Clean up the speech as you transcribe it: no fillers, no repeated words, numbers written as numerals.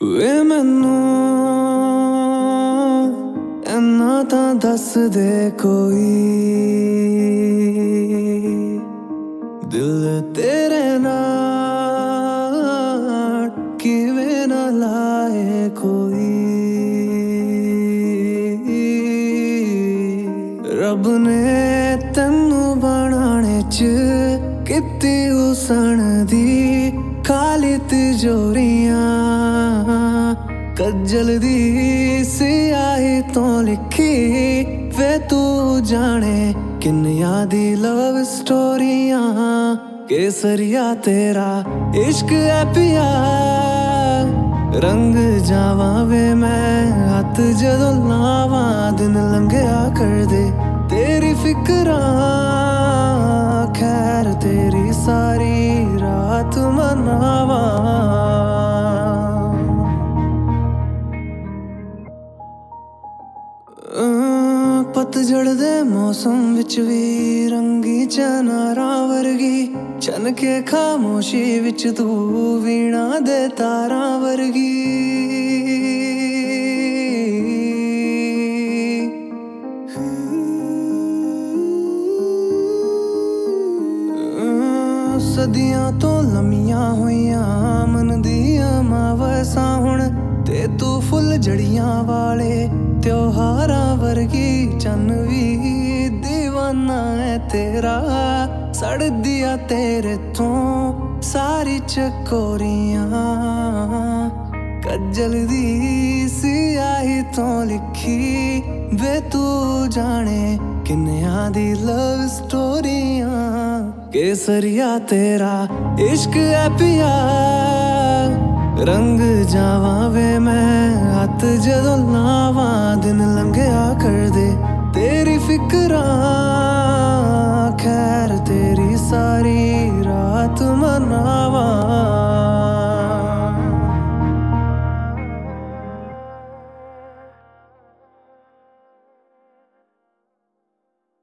ਵੇ ਮੈਨੂੰ ਇੰਨਾ ਤਾਂ ਦੱਸ ਦੇ ਕੋਈ, ਦਿਲ ਤੇਰੇ ਨਾਲ ਕਿਵੇਂ ਨਾ ਲਾਏ ਕੋਈ। ਰੱਬ ਨੇ ਤੈਨੂੰ ਬਣਾਉਣੇ ਚ ਕੀਤੀ ਹੁਸਨ ਦੀ ਖਾਲੀ ਤਿਜੋਰੀਆਂ, ਕੱਜਲ ਦੀ ਸਿਆਹੀ ਤੋਂ ਲਿਖੀ ਵੇ ਤੂੰ ਜਾਣੇ ਕਿੰਨੀਆਂ ਦੀ ਲਵ ਸਟੋਰੀਆਂ। ਕੇਸਰੀਆ ਤੇਰਾ ਇਸ਼ਕ ਹੈ ਪਿਆ, ਰੰਗ ਜਾਵਾਂ ਵੇ ਮੈਂ ਹੱਥ ਜਦੋਂ ਲਾਵਾਂ। ਦਿਨ ਲੰਘਿਆ ਕਰਦੇ ਤੇਰੀ ਫਿਕਰਾਂ, ਖੈਰ ਤੇਰੀ ਸਾਰੀ ਰਾਤ ਮਨਾਵਾਂ। ਪਤਝੜ ਦੇ ਮੌਸਮ ਵਿੱਚ ਵੀ ਰੰਗੀ ਚਨਾਰਾਂ ਵਰਗੀ ਛਨਕੇ ਖਾਮੋਸ਼ੀ ਵਿੱਚ ਤੂੰ ਵੀਣਾ ਦੇ ਤਾਰਾਂ ਵਰਗੀ। ਸਦੀਆਂ ਤੋਂ ਲੰਮੀਆਂ ਹੋਈਆਂ ਮਨ ਦੀਆਂ ਮਾਵਸਾਂ ਹੁਣ ਤੇ ਤੂੰ ਫੁੱਲ ਜੜੀਆਂ ਵਾਲੇ ਤਿਉਹਾਰਾਂ ਵਰਗੀ। ਚੰਨ ਵੀ ਦੀਵਾਨਾ ਹੈ ਤੇਰਾ, ਸੜਦੀਆਂ ਤੇਰੇ ਤੋਂ ਸਾਰੀ ਚਕੋਰੀਆਂ। ਕੱਜਲ ਦੀ ਸਿਆਹੀ ਤੋਂ ਲਿਖੀ ਵੇ ਤੂੰ ਜਾਣੇ ਕਿੰਨਿਆਂ ਦੀ ਲਵ ਸਟੋਰੀਆਂ। ਕੇਸਰੀਆ ਤੇਰਾ ਇਸ਼ਕ ਹੈ ਪਿਆ, ਰੰਗ ਜਾਵਾਂ ਵੇ ਮੈਂ ਹੱਥ ਜਦੋਂ ਲਾਵਾਂ। ਦਿਨ ਲੰਘਿਆ ਕਰ